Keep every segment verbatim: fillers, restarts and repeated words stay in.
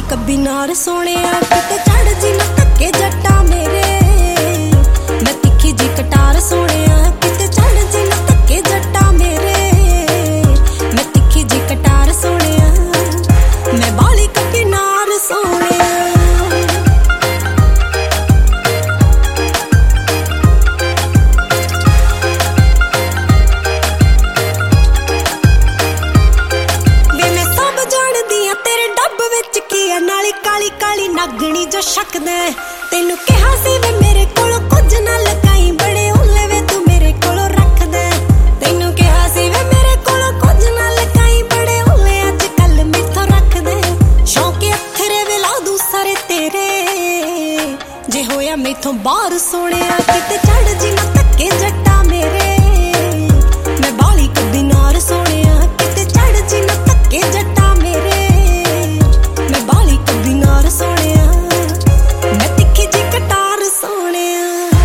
कब्बीनार सोहणिया किते चढ़ जी ना धक्के जट्टा मेरे। मैं तिखी जी कटार सोहणिया किते चढ़ जी ना धक्के जट्टा मेरे। मैं तिखी जी कटार सोहणिया मैं बाली कब्बीनार सोहणिया। काली काली नागणी जो शकदा तेनू कहा सी वे मेरे कोलों कुछ ना लगाई बड़े हुले वे तू मेरे कोलों रख दे। तेनू कहा सी वे मेरे कोलों कुछ ना लगाई बड़े हुले अज कल मेथों रख दे। शौके अथरे वे ला दूं सारे तेरे जे होया मेथों बाहर सोहणिया किते चढ़ जी ना धक्के जट्टा मेरे। मैं बाली कब्बीनार सोहणिया किते चढ़ जी ना धक्के जट्टा मेरे। मैं बाली कब्बीनार सोहणिया मैं तिखी जी कटार सोहणिया।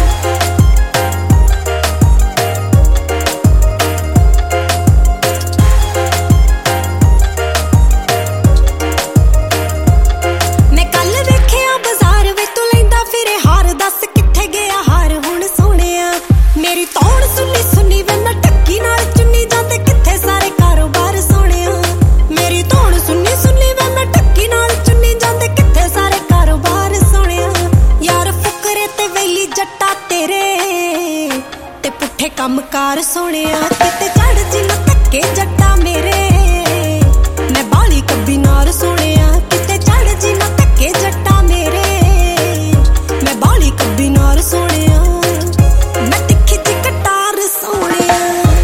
मैं कल वेखिया बाजार वे तू लैंदा फिरे हार दस किथे गया हार हुण सोहणिया। मेरी तौण सुनी सुनी वे मैं टक्की नाल चुन्नी जांदे किथे सारे कारोबार सोहणिया। मेरी तौण सुनी सुनी वे मैं टक्की नाल चुन्नी जांदे किथे सारे कारोबार सोहणिया। यार फुकरे ते वेली जट्टा तेरे ते पुठे कमकार सोहणिया किते चढ़ जी ना धक्के जट्टा मेरे। मैं बाली कब्बीनार सोहणिया किते चढ़ जी ना धक्के जट्टा मेरे। मैं बाली कब्बीनार सोहणिया मैं तिखी जी कटार सोहणिया।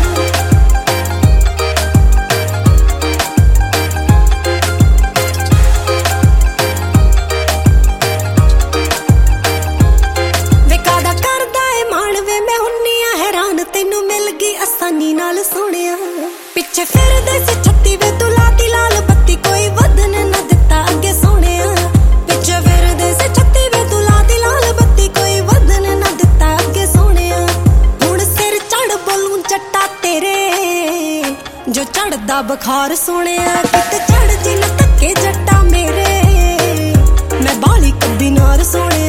तेनू मिल गई आसानी नाल सोहणिया पिछे फिरदे सी छत्ती वे तू लाती लाल बत्ती कोई वदन ना दिता अगे सोहणिया। पिछे फिरदे सी छत्ती वे तू लाती लाल बत्ती कोई वदन ना दिता अगे सोहणिया। हुण सिर चढ़ बोलूं जट्टा तेरे जो चढ़दा बुखार सोहणिया किते चढ़ जी ना धक्के जट्टा मेरे। मैं बाली कब्बीनार सोहणिया